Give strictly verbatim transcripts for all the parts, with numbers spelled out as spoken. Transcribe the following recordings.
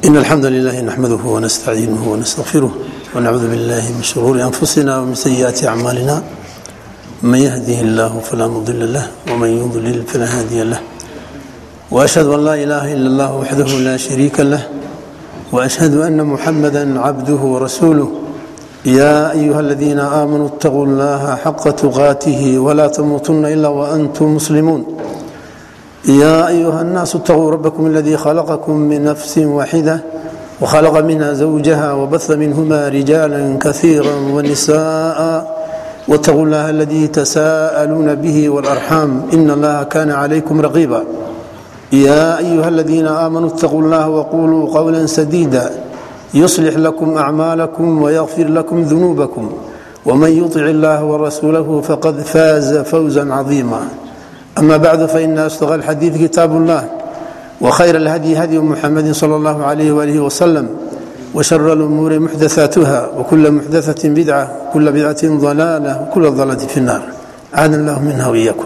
إن الحمد لله نحمده ونستعينه ونستغفره ونعوذ بالله من شرور أنفسنا ومن سيئات أعمالنا من يهده الله فلا مضل له ومن يضلل فلا هادي له وأشهد أن لا إله إلا الله وحده لا شريك له وأشهد أن محمدا عبده ورسوله يا أيها الذين آمنوا اتقوا الله حق تقاته ولا تموتن إلا وأنتم مسلمون يا أيها الناس اتقوا ربكم الذي خلقكم من نفس واحدة وخلق منها زوجها وبث منهما رجالا كثيرا ونساء واتقوا الله الذي تساءلون به والأرحام إن الله كان عليكم رقيبا يا أيها الذين آمنوا اتقوا الله وقولوا قولا سديدا يصلح لكم أعمالكم ويغفر لكم ذنوبكم ومن يطع الله ورسوله فقد فاز فوزا عظيما أما بعد فإن أصدق الحديث كتاب الله وخير الهدي هدي محمد صلى الله عليه وآله وسلم وشر الأمور محدثاتها وكل محدثة بدعة وكل بدعة ضلالة وكل ضلالة في النار أعاذنا الله منها وإياكم.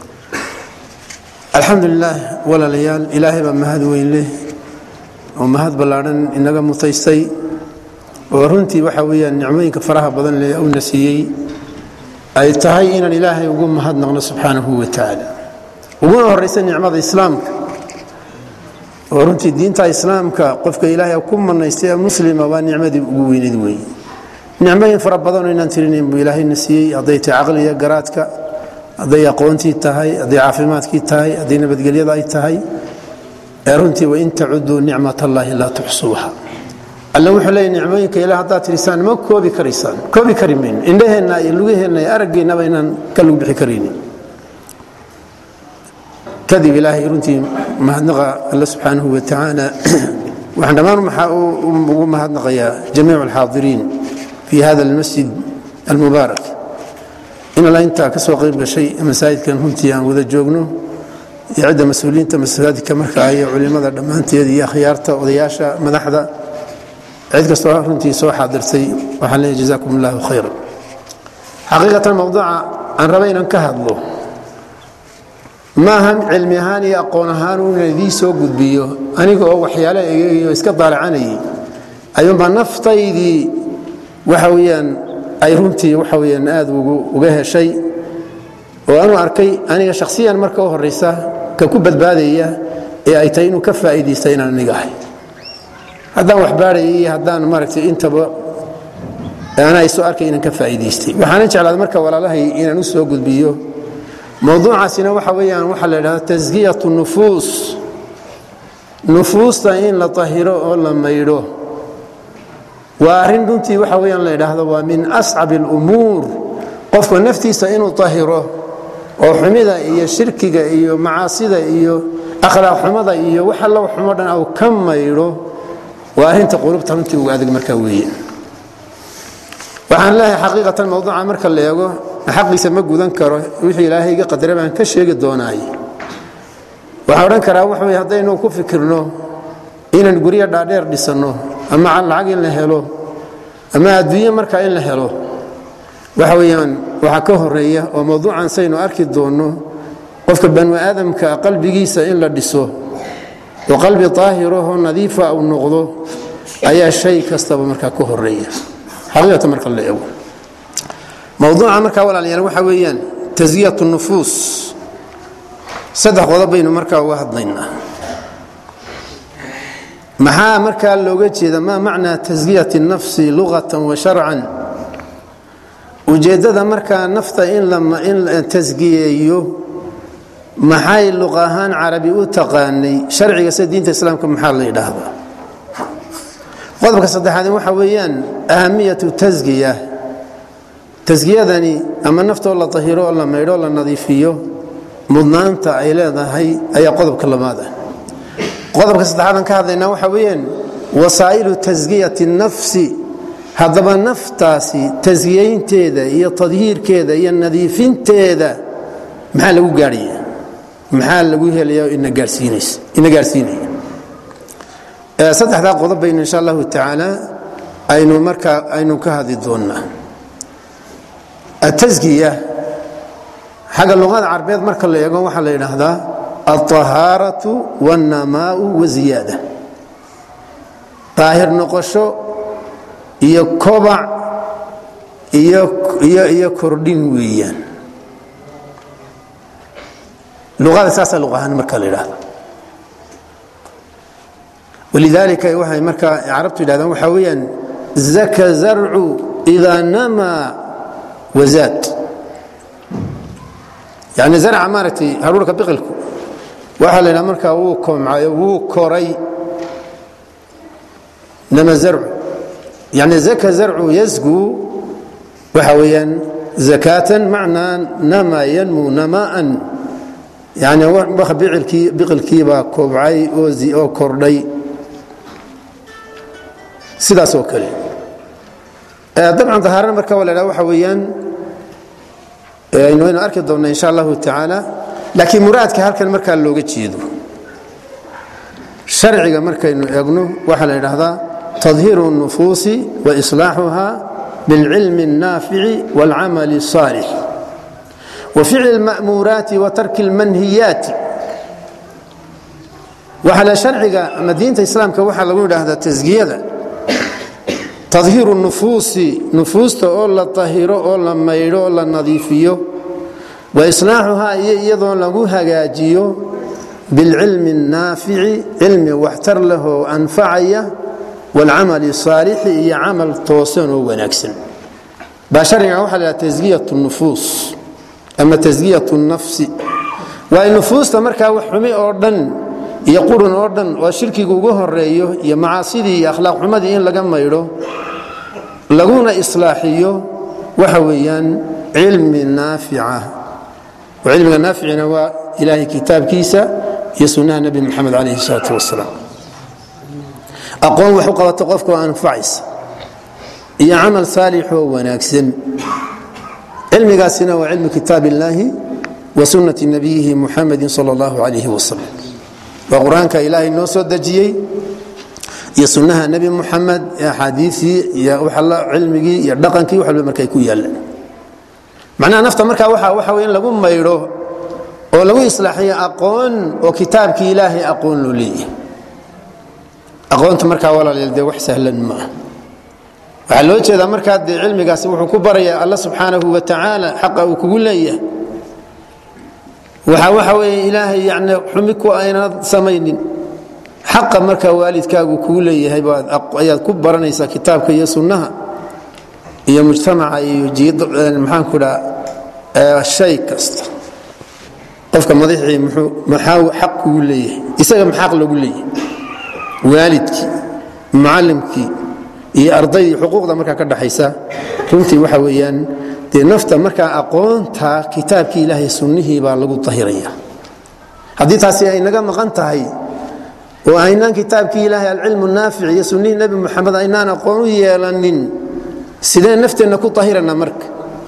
الحمد لله ولا ليال إلهي بمهد وإله ومهد بلارن إنك متيستي ورنتي وحويا نعميك فرها بدن لي أو نسيي أي تهي إن الإله يقوم مهد نغنى سبحانه وتعالى وقوم الرئيس نعمة إسلامك ورنتي الدين تا إسلامك قفك إلهي وكم من يستيى مسلمة ونعمة قوين دوي نعمين فرب بدن إن أنترين بإلهي النسيي أضيت عقلي قراتك أضي قوانتي تهي أضي عافماتك تهي أضي نبت قليضة تهي runtii wain tacudduu nicmat allaahi laa tuxsuuha alla wuxuu leeyahay nicmooyinka ilaah haddaad tirisaan ma koobi karaysaan koobi kari mayno indhaheenna iyo lugaheenna iyo araggeenaba inaan ka lug bixi karaynin kadib ilaahay runtii mahadnaqa alla subxaanahu wa tacaala waxaan dhammaan maxaa ugu mahadnaqayaa jamiicu alxaadiriin fii hada almasjid almubaarak in alla intaa ka soo qayb gashay masaajidkan runtii aan wada joogno iyo cidda mas-uuliyiinta masaajidka markaa iyo culimada dhammaanteed iyo akhyaarta odayaasha madaxda cid kastoo runtii soo xaadirtay waxaan leeyahay jazaakum allahu khayran xaqiiqatan mawduuca aan raba inaan ka hadlo maaha cilmi ahaan iyo aqoon ahaan inaan idii soo gudbiyo aniga oo waxyaale egeeyo iska daalacanayay ayuunbaa naftaydii waxa weeyaan ay runtii waxa weeyaan aada uga heshay oo aanu arkay aniga shakhsiyan marka u horeysa ka ku badbaadaya ee ay tahay inuu ka faa'iideysto inaan aniga ahay haddaan wax baarayay iyo haddaan maaragtay intaba ana ay soo arkay inaan ka faa'iideystay waxaan jeclaaday marka walaalahay inaan u soo gudbiyo mawduucaasina waxa weeyaan waxa la yidhaahdaa tasgiyatu nufuus nufuusta in la tahiro oo la maydho waa arrin runtii waxa weeyaan la yidhaahdo waa min ascabi alumuur qofka naftiisa inuu tahiro oo xumida iyo shirkiga iyo macaasida iyo akhlaaq xumada iyo wax alla xumo dhan oo ka maydho waa arrinta qulubta runtii ugu adag markaa weeye waxaan leeyahay xaqiiqatan mawduuca marka la eego xaqiisa ma gudan karo wixii ilaahay iga qadaray baan ka sheegi doonaay waxaan odhan karaa wax weeye haddaynu ku fikirno inaan guryo dhaadheer dhisano ama lacag in la helo ama adduunyo markaa in la helo waxa weeyaan waxa ka horeeya oo mawduucan saynu arki doono qofka bani aadamka qalbigiisa in la dhiso oo qalbi taahiro oo nadiif ah uu noqdo ayaa shay kastaba markaa ka horeeya xaqiiqatan marka la eego mawduuca marka walaalayaal waxa weeyaan tasgiyatu nufuus saddex qodob baynu markaa uga hadlaynaa maxaa markaa looga jeeda ma macnaa tasgiyati nafsi lughatan wa sharcan ujeedada markaa nafta in la tasgiyeeyo maxay luq ahaan carabi u taqaanay sharciga sida diinta islaamka maxaa la yidhaahdaa qodobka saddexaad waxa weeyaan ahamiyatu tasgiya tasgiyadani ama naftoo la tahiro oo la maydho la nadiifiyo mudnaanta ay leedahay ayaa qodobka labaad ah qodobka saddexaad aan ka hadlaynaa waxa weeyaan wasaa'ilu tasgiyati nafsi haddaba naftaasi tasgiyeynteeda iyo tadhiirkeeda iyo nadiifinteeda maxaa lagu gaadhaya maxaa lagu helaya ina gaarsiinaysa ina gaarsiinaya ee saddexda qodob bayna insha Allah ta'ala aynu marka aynu ka hadli doonaa at-tazkiya xaga luqada carabeed marka la eego waxa la yiraahdaa الطهارة والنماء والزيادة daahir noqosho iyo kobac iyo iyo iyo kordhin weeyaan luqada saasa luqahan marka la yiraahdo ولذلك waxay marka arabtu yiraahdaan waxa weeyaan zaka zar'u idha nama wazad yani zar'a marati haruurka biqilku waxa la yiraahdaa marka uu komcayo uu koray nama zar'u yani zaka zar'u yazgu waxa weeyaan zakatan macna nama yanmu namaan yani wax biqilki biqilki ba kobcay oo zi oo kordhay sidaas oo kale ee dabcan tahaarana marka walaal waxa weeyaan ee inuu arki doona insha Allah ta'ala laakiin muraadka halkan marka looga jeedo sharciga markaynu eegno waxa la yiraahdaa tadhiiru an-nufusi wa islaahuha bil ilmi an-nafi'i wal 'amali as-salih wa fi'l al-ma'murat wa tark al-manhiyat waxa la sharciga madiinta islaamka waxa lagu yiraahdaa tasgiyada تظهير النفوس نفوس أولا طهيرو أولا ميرو أولا نظيفيو وإصلاحها يضون لغوها جاجيو بالعلم النافع علم واحتر له أنفعية والعمل الصالح هي عمل توسن ونكسن باشرنا وحلا تزكية النفوس أما تزكية النفس والنفوس تمركها وحمي أردن يقولون أردن وشركي جوجه الرئيو يا معاصي أخلاق حمدي إن لجمع ميرو لقونا إصلاحيه وحويا علم نافعة وعلم النافع هو إلهي كتاب كيسا يسنى نبي محمد عليه الصلاة والسلام أقوم وحقا وتقفك وأنفعس يا عمل صالح وناكسن علم قاسنا وعلم كتاب الله وسنة نبيه محمد صلى الله عليه وسلم وقرآنك إلهي النوس والدجيي يسنها نبي محمد يا حديثي يا وحلا علمي يا دقنكي وحلا markay ku yaalan macna nafta marka waxa waxa weyn lagu mayro oo lagu islaaxiyo aqoon oo kitaabki ilaahi aqoon loo leeyahay aqoonta marka walaalay wax sahlan ma waxa loo jeedaa marka cilmigaas wuxuu ku barayaa Allah subhanahu wa ta'ala xaq uu kugu leeyahay waxa waxa weey ilaahi yaani xumiku ayna sameeynin حق marka waalidkaagu ku leeyahay baad ayaad ku baranaysaa kitaabka iyo sunnaha iyo mujtamaca iyo jiid maxaan ku raa shay kasta qofka madaxii muxuu maxaa xaq u leeyahay isaga maxaq lagu leeyahay waalidki macallimki iyo arday xuquuqda marka ka dhaxaysa runtii waxa weeyaan de nafta marka aqoonta kitaabka ilaahay sunnihi baa lagu tahiraya hadii taasi ay naga maqan tahay وأينان كتاب كي إلهي العلم النافع يسنيه النبي محمد أينان قانون يلانين سيدان نفتي أنكو طهيرنا مرك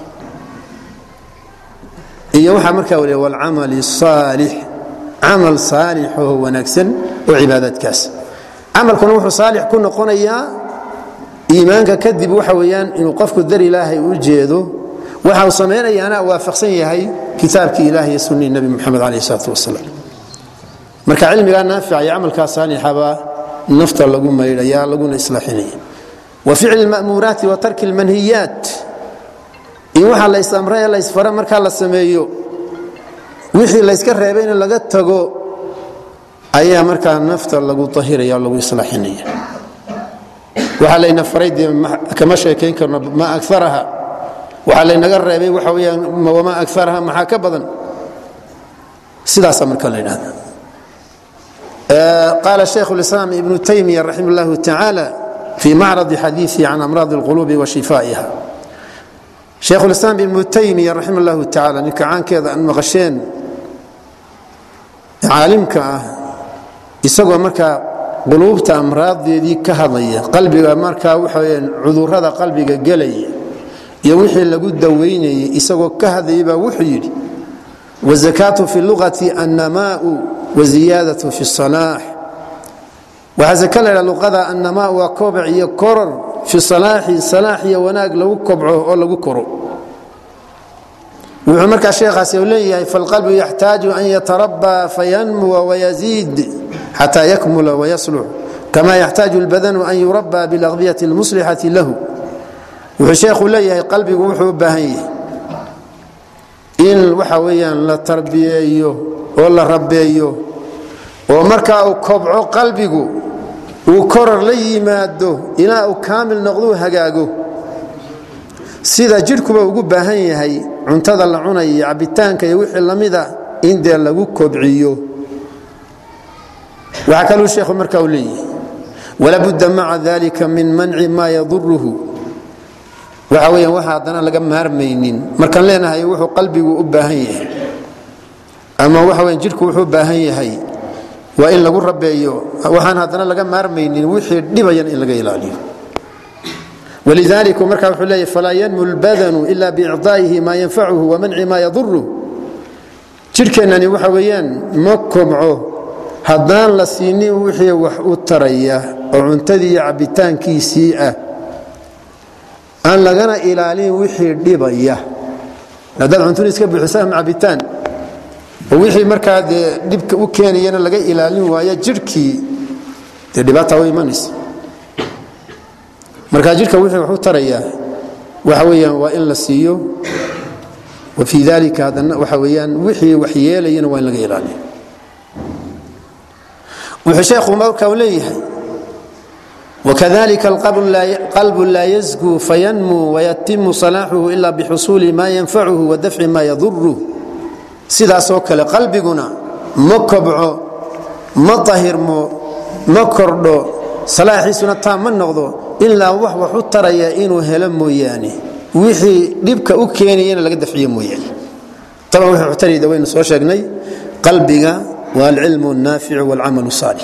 إيوحا مركا والعمل الصالح عمل صالح وهو نكسن وعبادة كاس عمل كنوح صالح كنا قنيا إيمانك كذب وحويان إنه قفك الدر إلهي وجيده وحاو صمينا أنا وافقسني هاي كتاب كي إلهي يسنيه النبي محمد عليه الصلاة والسلام marka cilmiga naafic iyo amalka saalixa nafta lagu meeyay lagu islaaxinay wa fi'l al-ma'murat wa tark al-manhiyat in waxa la islamray la isfara marka la sameeyo wixii la iska reebay in laga tago ayaa marka nafta lagu tahiraya lagu islaaxinay waxa la ina farid kama sheekeen karno ma aktharaha waxa la inaga reebay waxa weeyaan ma aktharaha ma ka badan sidaas marka la yiraahdo قال الشيخ الإسلام ابن تيمية رحمه الله تعالى في معرض حديثه عن أمراض القلوب وشفائها شيخ الإسلام ابن تيمية رحمه الله تعالى نكعان كذا أن مغشين عالمك يسوى مركا قلوبة أمراض دي كهضية قلبي مركا وحوين عذور هذا قلبي قلي يوحي لقود دويني يسوى كهضي وحيد والزكاة في اللغة النماء وزيادة في الصلاح وهذا كلا لغة النماء وكوبع يكرر في الصلاح صلاح وناق لو كبعه أو لو كرو وعمرك الشيخ سيولي فالقلب يحتاج أن يتربى فينمو ويزيد حتى يكمل ويصلح كما يحتاج البدن أن يربى بالأغذية المصلحة له وشيخ ليه قلبي وحو باهي إن وحويا لا تربيه ولا ربيه ومركا كبعو قلبي وكرر لي ماده إلى كامل نقضوه هجاجه سيدا جيركوبا ugu baahan yahay cuntada la cunayo cabitaanka iyo wixii lamida in dee lagu kobciyo waxa kale uu sheekhu markaa u leeyahay wala budda ma'a dhalika min man'i ma yadurruhu waxa weeyaan waxa hadana laga maarmaynin markaan leenahay wuxuu qalbigu u baahan yahay ama waxa weeyaan jirku wuxuu u baahan yahay waa in lagu rabeeyo waxaan hadana laga maarmaynin wixii dhibayan in laga ilaaliyo ولذلك مركا وحليه فلا ينمو البدن إلا بإعطائه ما ينفعه ومنع ما يضره جيركنني waxa weeyaan ma kobco hadaan la siinin wixii wax u taraya oo cuntadii cabitaankiisii ah aan lagana ilaalin wixii dhibaya hadaan cuntadii iska buuxisaan cabitaan oo wixii markaa dibka u keenayna laga ilaalin waayo jirkii dhibaato way imanaysa marka jirka wixii wax u taraya waxa weeyaan waa in la siiyo وفي ذلك هذا waxa weeyaan wixii wax yeelayna waa in laga ilaaliyo wuxuu sheekhu markaa leeyahay وكذلك القلب لا قلب لا يزكو فينمو ويتم صلاحه الا بحصول ما ينفعه ودفع ما يضره sidaas oo kale qalbiguna ma kobco ma tahirmo ma kordho salaaxiisuna taam noqdo illa wax wax u taraya inuu helo mooyaane wixii dibka u keenayna laga dafciyo mooyaane طبعا wuxuu tariida waynu soo sheegnay qalbiga wal ilmu naafi'u wal amalu salih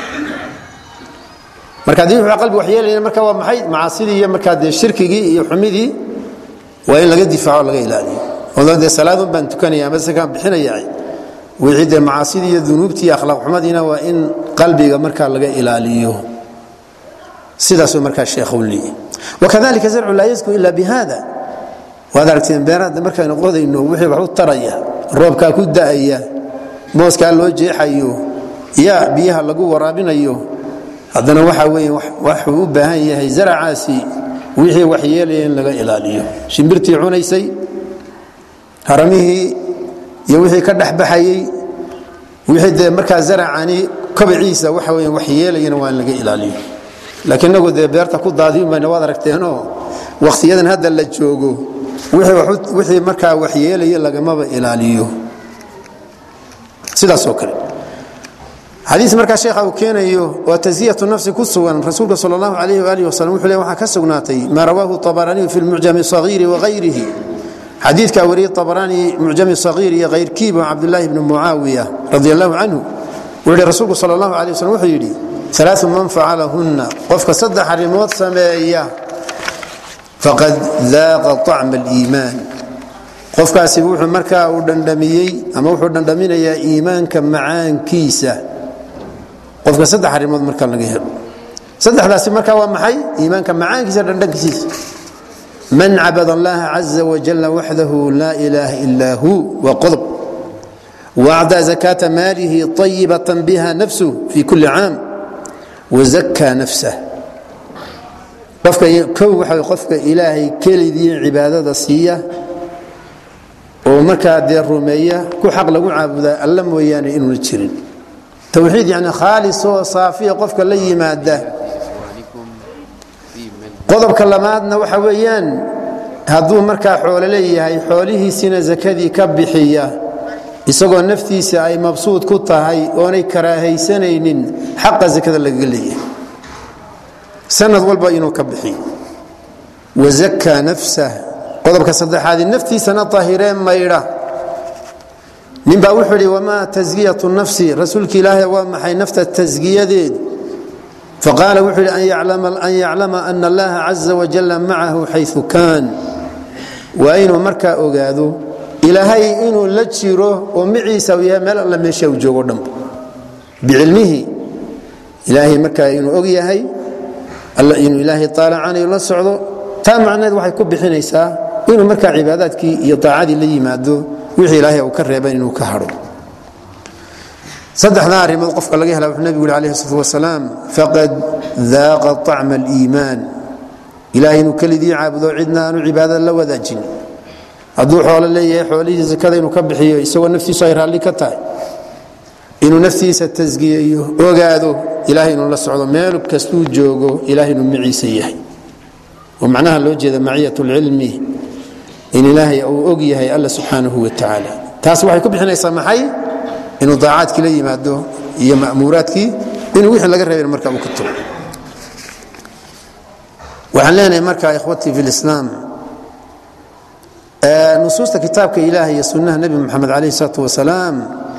marka hadii wuxuu qalbi wax yeelayna marka waa maxay macaasidi iyo marka de shirkigi iyo xumidii waa in laga difaaco laga ilaaliyo wadada salaadu baan tukanaya ama sakaan bixinaya wixii de macaasidi iyo dunuubtii akhlaaq xumadina waa in qalbiga marka laga ilaaliyo sidaas marka sheekhu leeyahay وكذلك زرع لا يزكو الا بهذا وهذا ركتين بيراد marka ay noqdayno wixii wax u taraya roobka ku daaya mooska loo jeexayo ya biyaha lagu waraabinayo hadana waxa weey wax u baahan yahay zaracaasi wixii wax yeelayeen laga ilaaliyo shimbirtii cunaysay haramihi iyo wixii ka dhaxbaxayay wixii marka zaracani kabciisa waxa weey wax yeelayeen waa laga ilaaliyo laakiin nagu de beerta ku daadiyo ma wada aragteeno waqtiyadan hadda la joogo wixii wixii marka wax yeelay laga ma ilaaliyo sidaas oo kale حديث مركا شيخ أو كينيو وتزية النفس كسوا رسول صلى الله عليه وآله وسلم وحليه وحا كسقناتي ما رواه الطبراني في المعجم الصغير وغيره حديث كوري الطبراني معجم الصغير غير كيب وعبد الله بن معاوية رضي الله عنه ولي رسول صلى الله عليه وسلم وحيدي ثلاث من فعلهن قفك صدح رموت سمائية فقد ذاق طعم الإيمان قفك سبوح مركا ودندميي أما وحو دندمين يا إيمانك معان كيسة قفك صدح رموت مركا لقيه صدح ذا مركا ومحي إيمانك معان كيسة دندكسيس من عبد الله عز وجل وحده لا إله إلا هو وقضب وأعطى زكاة ماله طيبة بها نفسه في كل عام وزكى نفسه قفك كو قفك إلهي كلذي عبادة الصية ومركا دير الرومية كو حق لقو عابدا ألم وياني إنو نتشرين توحيد يعني خالص وصافية قفك لي مادة قضب كلماتنا وحويان هذو مركا حول لي هي حوله سنة زكادي كبحية isagoo naftiisa ay mabsuud ku tahay oo ay karaahaysanaynin xaq zakada laga leeyahay sanad walba inuu ka bixiyo wazakka nafsa qodobka saddexaad naftiisana tahireen mayra ninba wuxuu yiri wama tazkiyatu nafsi rasuulki ilaahay waa maxay nafta tazkiyadeed faqala wuxuu yiri an ya'lama an ya'lama anna Allah azza wa jalla ma'ahu haythu kan wa inuu marka ogaado إلهي إنه لجيره ومعيسى ويا مال الله مشى وجوه دم بعلمه إلهي مكة إنه أجيهي الله إنه إلهي طالع عنه الله سعده تام عنا واحد كب حنيسا إنه مكة عباداتك يطاعد اللي يمادو وحي إلهي وكره بين إنه كهرو saddexda arrimood qofka laga helaa wuxuu nabigu alayhi salaatu wasalaam faqad dhaaqa ta'ma al-iimaan ilaahay inuu kalidii caabudo cidna aanu cibaadada la wadaajin hadduu xoolo leeyahay xoolihiisa zakada inuu ka bixiyo isagoo naftiisu ay raalli ka tahay inuu naftiisa tasgiyeeyo ogaado ilaahay inuu la socdo meel kastuu joogo ilaahay inuu maciisa yahay oo macnaha loo jeeda maciyatul ilmi in ilaahay uu og yahay alla subhanahu wa ta'ala taas waxay ku bixinaysaa maxay inuu daacadkii la yimaado iyo ma'muuraadkii inuu wixii laga reebay marka uu ka tago waxaan leenahay marka ikhwati fil islaam nusuusta kitaabka ilaahay iyo sunnaha nabi maxamed alayhi salatu wasalaam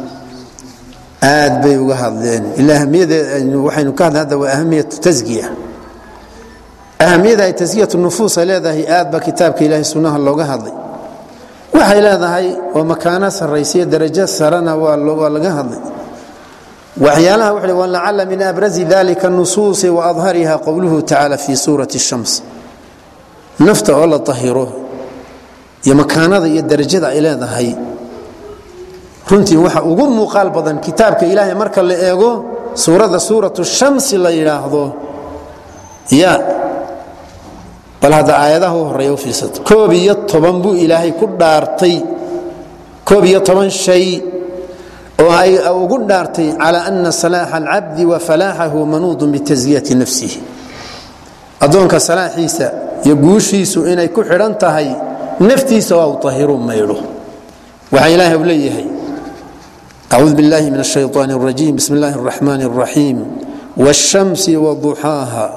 aad bay uga hadleen ilaahmiyada waxaynu ka hadlaa waa ahamiyatu tazkiya ahamiyada ay tazkiyatu nufuus leedahay aad ba kitaabka ilaahay sunnaha looga hadlay waxay leedahay oo makaana saraysiya darajo sarana waa loo laga hadlay waxyaalaha waxa waa la'alla min abrazi dhalika an-nusus wa adhariha qawluhu ta'ala fi surati ash-shams nafta oo la tahiro iyo makaanada iyo darajada ay leedahay runtii waxa ugu muuqaal badan kitaabka ilaahay marka la eego suurada suratu ash-shams la yiraahdo ya bal hada aayadaha horeeyo fiisad koob iyo toban buu ilaahay ku dhaartay koob iyo toban shay oo ay ugu dhaartay ala anna salaah al-abd wa falahahu manud bi tazkiyati nafsihi adoonka salaahiisa iyo guushiisu inay ku xiran tahay naftiisa oo tahiru mayro waxa ilaahay u leeyahay a'udhu billahi minash shaytaanir rajiim bismillahir rahmanir rahim wash-shamsi wa duhaaha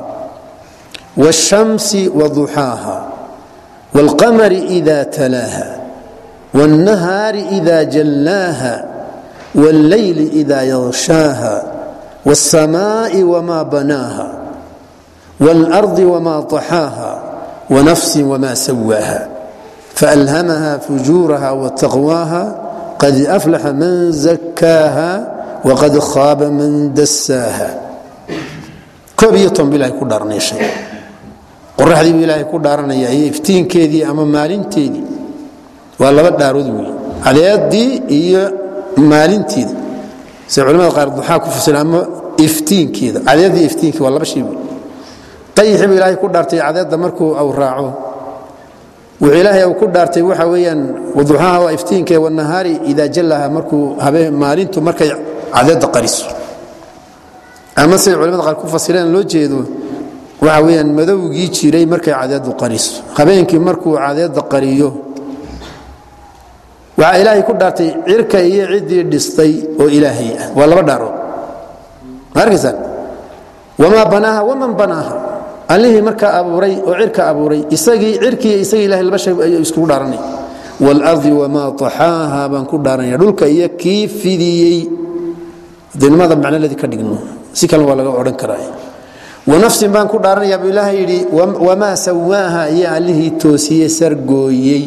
والشمس وضحاها والقمر إذا تلاها والنهار إذا جلاها والليل إذا يغشاها والسماء وما بناها والأرض وما طحاها ونفس وما سواها فألهمها فجورها وتقواها قد أفلح من زكاها وقد خاب من دساها كبيرة بالله كل شيء qorraxdii buu ilaahay ku dhaaranaya ay iftiinkeedii ama maalinteedii waa laba dhaarood weey caleedii iyo maalinteedii say culimada qaar duxaa ku fasiraan iftiinkeeda caleedii iftiinkii waa laba shay tayib ilaahay ku dhaartay cadeeda markuu aw raaco wuxuu ilaahay ku dhaartay waxa weeyaan wuduxaha waa iftiinkee wa nahaari ida jallaha markuu habeen maalintu markay cadeeda qariso ama say culimada qaar ku fasiraan loo jeedo waxa weeyaan madowgii jiray markay cadeedu qariso habeenkii markuu cadeeda qariyo waxa ilaahay ku dhaartay cirka iyo cidii dhistay oo ilaahay ah waa laba dhaaro markiisan wama banaha waman banaha alihi marka abuuray oo cirka abuuray isagii cirkii isagii ilaahay laba shay ay isku dhaaranay wal ardi wama tahaha ban ku dhaaranay dhulka iyo kii fidiyay dinimada macnaheedu ka dhigno si kale waa laga oran karaa ونفس بان ku dhaaranaya buu ilaahay yiri wama sawaha ya alihi toosiye sargooyay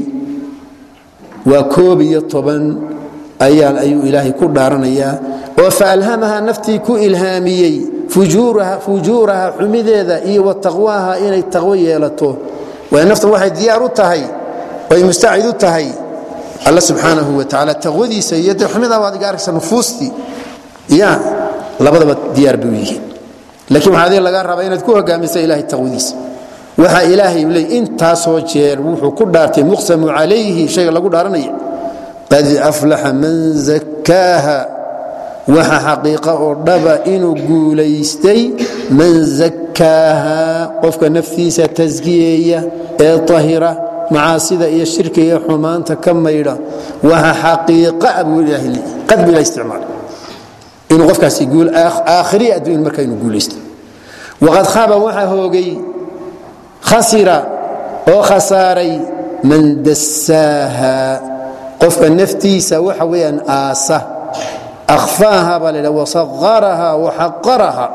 wa koob iyo toban ayaal ayuu ilaahay ku dhaaranaya oo faalhamaha nafti ku ilhaamiyay fujuraha fujuraha xumideeda iyo taqwaha inay taqwa yeelato waa naftu waxay diyaar u tahay oo mustaacid u tahay Allah subhanahu wa ta'ala taqwadiisa iyo xumida waad gaaraysaa nufuusti ya labadaba diyaar buu yihiin laakiin waxa laga rabaa inaad ku hogaamiso ilaahay taqwadiisa waxa ilaahay leey inta soo jeer wuxuu ku dhaartay muqsamu alayhi shay lagu dhaaranay qad aflaha man zakkaha waxa xaqiiqa oo dhaba inuu guuleystay man zakkaha qofka naftiisa tazkiyeeya ee tahira macaasida iyo shirkiga xumaanta ka mayra waxa xaqiiqa abu ilaahay qad bila isticmaal inuu qofkaasi guul aakhiri adduun marka inuu guuleysto waqad khaba waxa hoogay khasira oo khasaaray man dassaha qofka naftiisa waxa weeyaan aasa akhfaaha balila wa sagharaha wa haqqaraha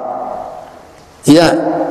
ya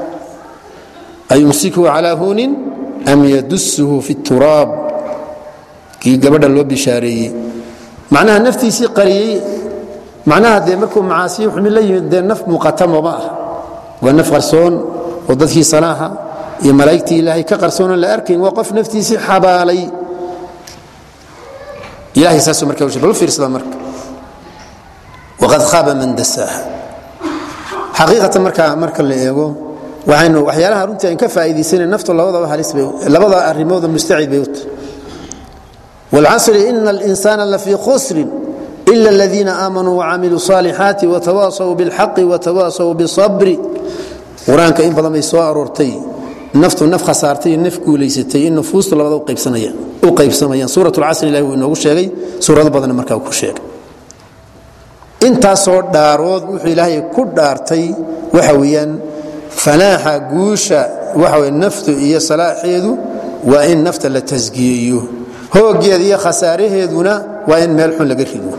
ayumsiku ala hunin am yadussuhu fi at-turab ki gabadha loo bishaariyay macnaha naftiisi qariyay معناها دي مركو معاصي وحمل لي دي نف مقاتم وما ونف قرصون وددكي صلاحه يا ملائكتي الهي كقرصون لا اركن وقف نفتي سي حبالي الهي ساسو مركو بل في اسلام مرك waqad khaba man dasaaha xaqiiqatan marka marka la eego waxaynu waxyaalaha runtii aan ka faa'iideysanay naftu labadaba halis bay labada arimood mustacid bay wal asri innal insana la fi khusr illa alladhina amanu wa amilu salihati wa tawasaw bil haqqi wa tawasaw bis sabri quraanka in badan ay soo aroortay naftu naf khasaartay naf guuleysatay in nufuustu labada u qaybsanayaan u qaybsamayaan suuratul asr ilaahi uu inoogu sheegay suurada badan marka ku sheegay inta soo dhaarood wuxuu ilaahay ku dhaartay waxa weeyaan falaaha guusha waxa weey naftu iyo salaaxeedu waa in nafta la tasgiyeeyo hoogeed iyo khasaaraheeduna waa in meel xun laga rido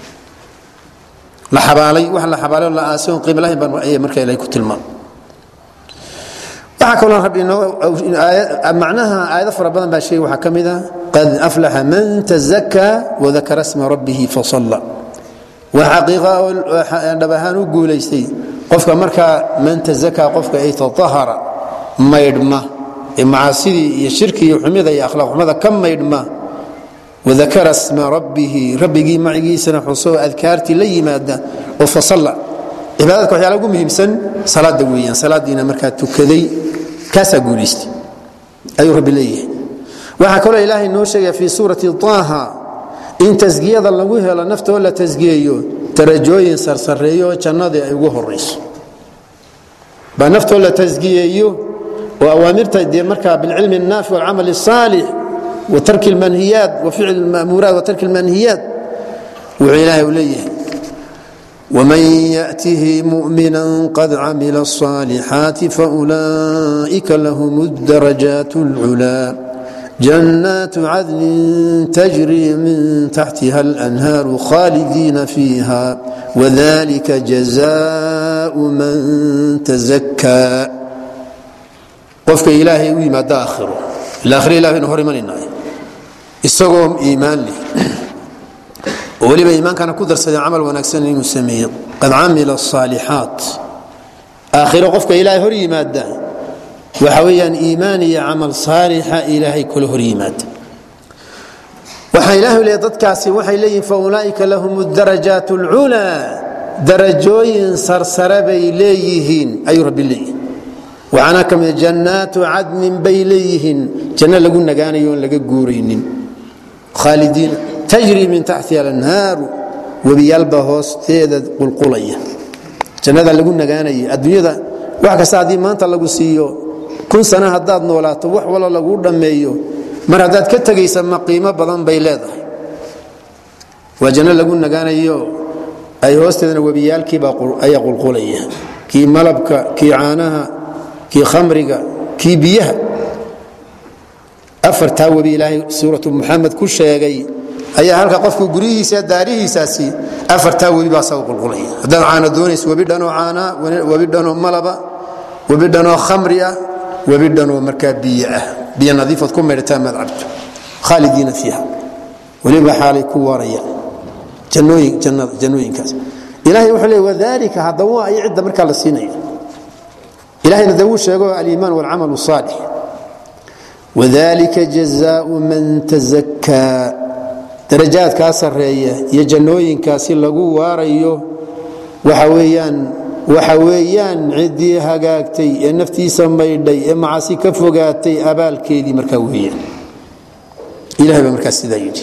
la xabaalay wax la xabaalay la aasoon qiimo lahayn baan ay marka ilaahay ku tilmaam waxa kale rabbi inoo macnaha aayada fara badan baa shay waxa kamida qad aflaha man tazakka wa dhakara isma rabbih fa salla wa haqiqa dabahanu guuleystay qofka marka man tazakka qofka ay tatahara maydma maasidi iyo shirki iyo xumida iyo akhlaaq xumada kam maydma wa dhakara isma rabbih rabbigi maciisana xusoo adkaarti la yimaada oo fa salla cibaadadku waxa lagu muhiimsan salaada weeyaan salaadiina marka tukaday kaasa guuleystay ayu rabbi leeyahay waxa kale ilaahay noo sheegay fi suurati taaha in tasgiyada lagu helo naftooda la tasgiyeeyo darajooyin sarsareeyo jannada ay ugu horeyso ba naftooda la tasgiyeeyo oo awaamirta dee marka bil ilmi an-nafi wal amal as-salih wa tark al-manhiyat wa fi'l al-ma'murat wa tark al-manhiyat wa ilaahay leeyahay ومن يأته مؤمنا قد عمل الصالحات فأولئك لهم الدرجات العلى جنات عدن تجري من تحتها الأنهار خالدين فيها وذلك جزاء من تزكى وفق إلهي وما داخره الآخر إلهي نهر من الناي استقوم إيمان لي ولما إيمان كان كدر سيد عمل ونكسن المسمية قد عمل الصالحات آخر قفك إلهي هري مادة وحويا إيماني عمل صالح إلهي كل هري مادة وحي إلهي ليضدكاسي وحي إليه فأولئك لهم الدرجات العلى درجوين صرصر بيليهن أي رب الله وعناك من جنات عدن بيليهن جنة لقلنا قانيون لقى قورين خالدين تجري من تحتها الانهار وبيلبه هوستيده قلقليه جنada lagu nagaanay adduunyada wax ka saadi maanta lagu siiyo kun sana hadaad noolaato wax wala lagu dhameeyo mar hadaad ka tagaysa ma qiimo badan bay leedahay wajana lagu nagaanayo ay hoosteedana wabiyalkii baa ay qulqulaya ki malabka ki caanaha ki khamriga ki biyaha afarta wabi ilaahi suuratu muhammad ku sheegay ayaa halka qofku gurigiisa daarihiisaasi afarta webi baa soo qulqulay hadan caana doonays webi dhano caana webi dhano malaba webi dhano khamriya webi dhano marka biya biya nadiifad ku meertaa madcabto khalidina fiha waliba xaalay ku waraya jannooyin jannada jannooyinkaas ilaahay wuxuu leeyahay wadaalika hadawa ay cid marka la siinay ilaahay nadawu sheego al-iimaan wal amal salih wadaalika jazaa'u man tazakka درجات كاسريه يا جنooyinkaasi lagu waarayo waxa weeyaan waxa weeyaan cidii hagaagtay ee naftiisa maydhay ee macaasi ka fogaatay abaalkeedii marka weeyaan ilaahay marka sida yiri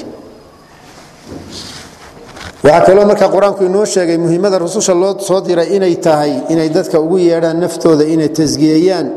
waxa kale marka quraanku inoo sheegay muhiimada rasuusha loo soo diray inay tahay inay dadka ugu yeedhaan naftooda inay tasgiyayaan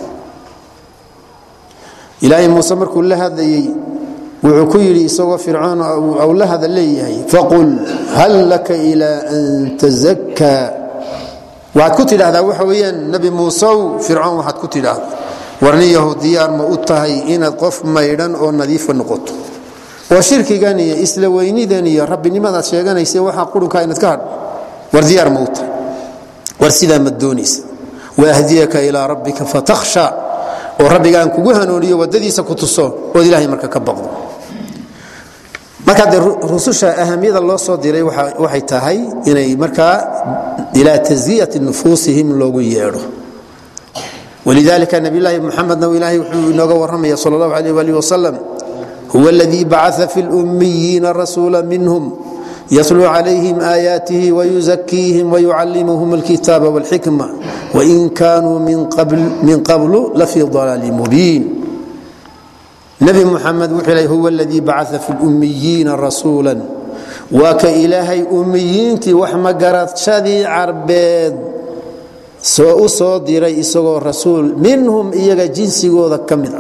ilaahay Muuse markuu la hadlayay wuxuu ku yiri isagoo fircoon aw la hada leeyahay faqul hal laka ila an tazakka waad ku tiraahdaa waxa weeyaan nabi Muuse fircoon waxaad ku tiraahdaa warniyahu diyaar ma u tahay inaad qof maydhan oo nadiif noqoto oo shirkigan iyo isla weynidan iyo rabbinimada sheeganaysa waxa qurunka inaad ka had war diyaar ma u tahay war sida ma doonaysa waahdiyaka ila rabbika fatakhsha oo rabbigaan kugu hanuuniyo wadadiisa ku tuso oo ilaahay marka ka baqdo marka rususha ahamiyada loo soo diray waxay tahay inay marka ila taziyati nufusihim loogu yeero ولذلك النبي الله محمد نبي الله ورحمه صلى الله عليه واله وسلم هو الذي بعث في الأميين رسولا منهم يتلو عليهم آياته ويزكيهم ويعلمهم الكتاب والحكمة وإن كانوا من قبل من قبل لفي ضلال مبين. نبي محمد وحي هو الذي بعث في الأميين رسولا وكإلهي أميينتي وحما قرات شدي عربيد سو صديري اسغو رسول منهم إيجا جنسي وذا كمدا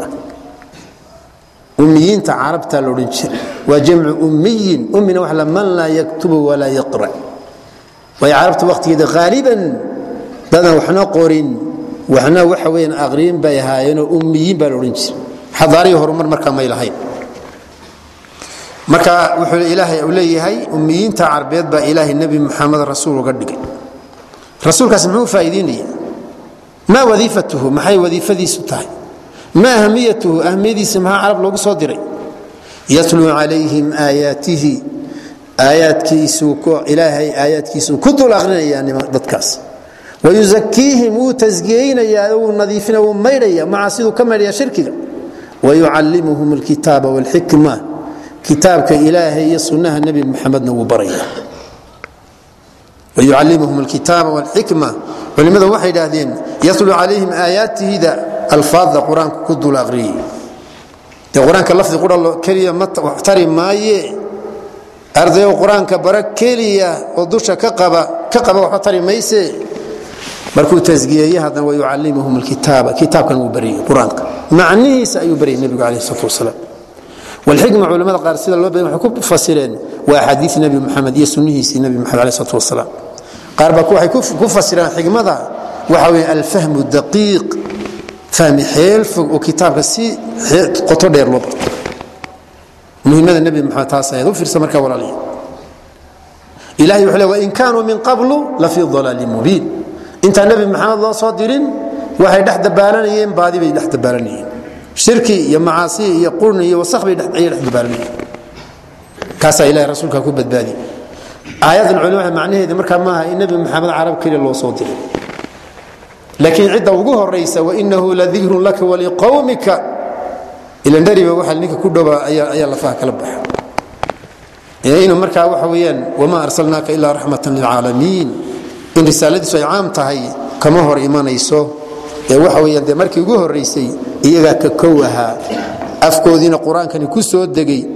أميين تعربت لورنشر وجمع أميين أمنا وحلا من لا يكتب ولا يقرأ ويعرفت وقت كده غالبا بدنا وحنا قورين وحنا وحوين أغرين بيهاين أميين بالورنشر حضاري هرمر مركا ما يلهين مركا وحول إلهي أوليه هاي أميين تعربيت با إله النبي محمد رسول وقدك رسول كاسمعوه فايديني ما وظيفته ما هي وظيفة ستاي ما أهميته أهمية اسمها عرب لوق صدري يتلو عليهم آياته آيات كيسو إلهي آيات كيسو كدو الأغنياء يعني ضدكاس ويزكيهم وتزكيين يا نظيفين وميريا مع سيدو كمال يا شركه ويعلمهم الكتاب والحكمة كتابك إلهي يصنها النبي محمد نوبريه ويعلمهم الكتاب والحكمة ولماذا وحي هذين يتلو عليهم آياته ذا الفاظ القرآن كدو الأغري القرآن كاللفظ القرآن كلية محترم ماي أرضي القرآن كبرك كلية ودوشة كقبة كقبة وحترم ميسي بركو تزكيه هذا ويعلمهم الكتاب كتاب كان مبري قرآن معنيه سيبري النبي عليه الصلاة والسلام والحكمة علماء قال سيدنا الله بين حكم فسرين وأحاديث النبي محمد يسنه سي النبي محمد عليه الصلاة والسلام قال بكو حيكف كفسرين حكمة وحوي الفهم الدقيق فهم حلف وكتاب سي قطر دير لبط مهم هذا النبي محمد تاسع يضفر سمرك ولا لي إلهي يحلى وإن كانوا من قبل لفي ضلال مبين انت النبي محمد الله صادرين waxay dhex dabaalanayeen baadi bay dhex dabaalanayeen shirki iyo macaasi iyo qurni iyo wasakh bay dhex dhex dabaalanayeen kaasa ilaahay rasuulka ku badbaadi aayad ulama macnaheedu marka ma aha in nabi maxamed arab kaliya loo soo diray laakiin cid ugu horeysa wa innahu la dhikrun laka wa liqawmika ila ndariba waxa ninka ku dhaba ayaa ayaa la faah kala baxa ee marka waxa weeyaan wama arsalnaaka illa rahmatan lil alamin in risaladiisu ay caam tahay kama hor imanayso ee waxa weeyaan markii ugu horeysay iyaga ka koowaha afkoodina quraankan ku soo degay